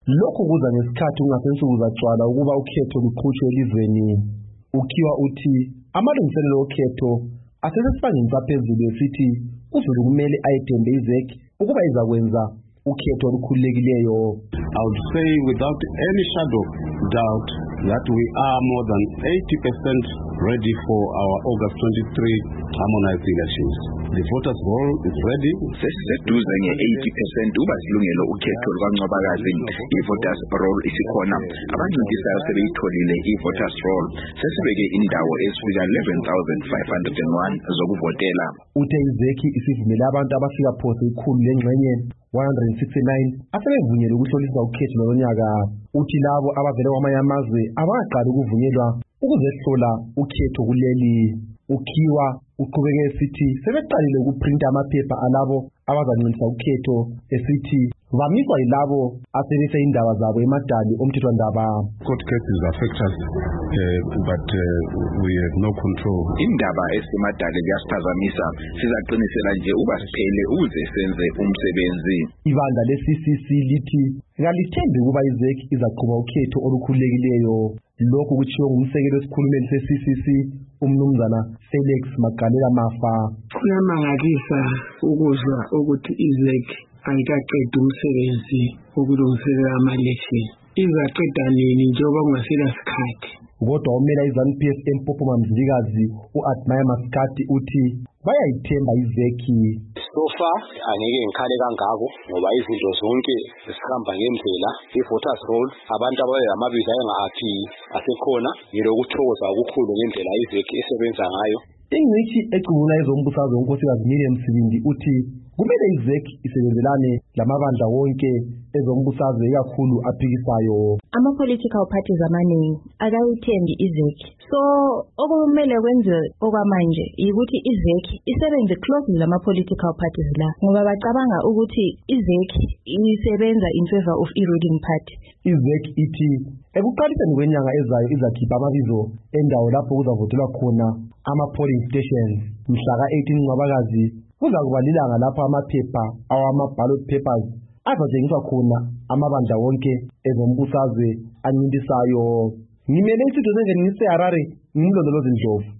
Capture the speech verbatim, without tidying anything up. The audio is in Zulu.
Lokhu kuza ngesikhathi ungasensuku zacwala ukuba ukhetho luqhutshwe elizweni. Ukhiwa uthi amalungiselelo okhetho asesesibangeni saphezulu esithi uZulu kumele ayethembe iZEC ukuba izakwenza ukhetho olukhululekileyo. I would say without any shadow of doubt that we are more than eighty percent ready for our August twenty-third harmonized elections. The voters' roll is ready. Sesiseduze nge-eighty percent uba silungelo ukhetho lukaNcwabakazi. I-voters' roll isikhona. Abancintisayo sebeyitholile i-voters' roll. Sesibeke indawo ezifika eleven thousand five hundred one zokuvotela. Uthe iZEC isivumele abantu abafika phose ikhulu lengxenye one hundred sixty-nine asebevunyelwe ukuhlolisa ukhetho lonyaka. Uthi labo abavela kwamanye amazwe abaqala ukuvunyelwa ukuzehlola ukhetho kuleli. Ukhiwa uqhubeke esithi sebeqalile ukuprinta amaphepha alabo abazancinisa ukhetho esithi vamiswa yilabo asebese indaba zabo emadali omthethwandaba. Court cases affect us, uh, but uh, we have no control. Indaba esemadali ziyasiphazamisa, sizaqinisela nje uba siphele ukuze senze umsebenzi. Ibandla le-C C C lithi ngalithembi ukuba iZEC izaqhuba ukhetho olukhululekileyo. Lokhu kutshiwo ngumsekeli wesikhulumeli se-C C C umnumzana Felix Magalela Mafa. Kuyamangalisa ukuzwa ukuthi iZEC ayikaqedi umsebenzi wokulungiselela ama-election. Izaqeda nini njengoba kungasela sikhathi? Kodwa umela iZANU P F eMpophoma Mzilikazi u-Admire Maskati uthi bayayithemba iZEC. So far angeke ngikhale kangako ngoba izinto zonke zisihamba ngendlela. I-voters roll abantu abayamabizo ayengaphi asekhona ngilokuthokoza okukhulu ngendlela iZEC esebenza ngayo. Ingcitshi ecubula ezombusazwe uNkosikazi Miriam Msibindi uthi kumele iZEC isebenzelane lamabandla wonke ezombusazwe ikakhulu aphikisayo. Ama-political parties amaningi akayithembi iZEC. So okumele kwenze okwamanje ukuthi iZEC isebenze closely lama-political parties la ngoba bacabanga ukuthi iZEC isebenza in favor of i-ruling party. iZEC ithi ekuqaliseni kwenyanga ezayo izakhipha amabizo endawo lapho kuzavotelwa khona ama-polling stations. Mhla ka-eighteen Ncwabakazi kuza kuba lilanga lapho amaphepha awama-ballot papers azatshengiswa khona amabandla wonke ezombusazwe ancintisayo. Ngimele isitudiyo sendlini ngise Harare, ngimlondolozi Ndlovu.